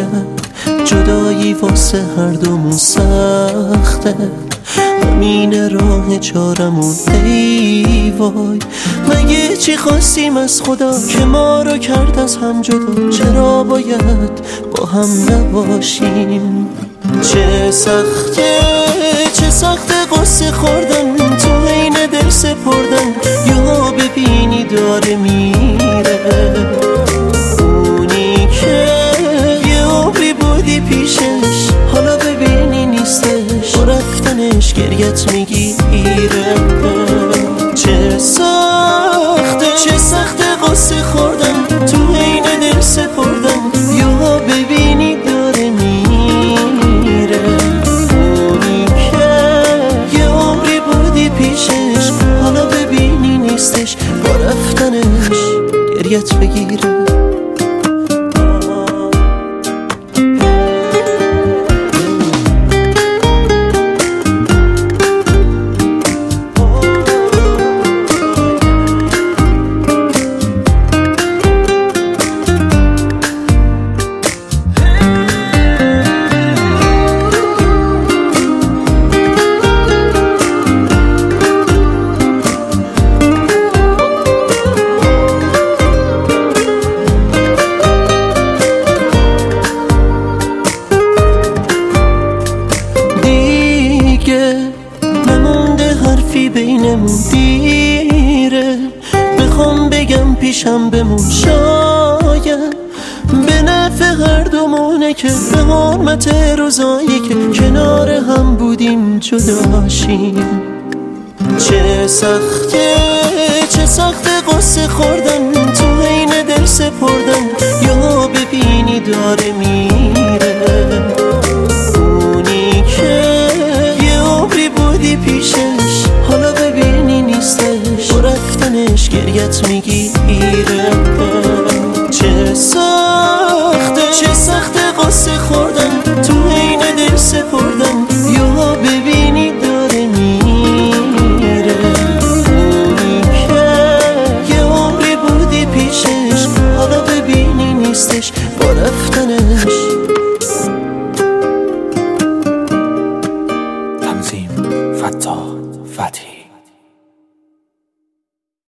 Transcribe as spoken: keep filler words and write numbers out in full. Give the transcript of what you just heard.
باید جدایی واسه هر دومون سخته، همین راه چارمون ای وای. مگه چی خواستیم از خدا که ما رو کرد از هم جدا؟ چرا باید با هم نباشیم؟ چه سخته چه سخته قصه خوردن تو عین دل سپردن، یا ببینی داره میره اونی که یه عمری بودی پیشش، حالا ببینی نیستش، با رفتنش گریت میگیره. چه سخته چه سخته قصه خوردن تو عین دل سپردن، یا ببینی داره میره اونی که یه عمری بودی پیشش، حالا ببینی نیستش، با رفتنش گریت بگیره. بینمون دیره، بخوام بگم پیشم بمون، شاید به نفع هر دومونه که به حرمت روزایی که کنار هم بودیم جداشیم. چه سخته چه سخته قصه خوردن تو عین دل سپردن، یا ببینی داره میره اونی که یه عمری بودی پیشش، حالا ببینی نیستش، با رفتنش گریت میگیره. چه سخته چه سخته قصه خوردن تو عین دل سپردن،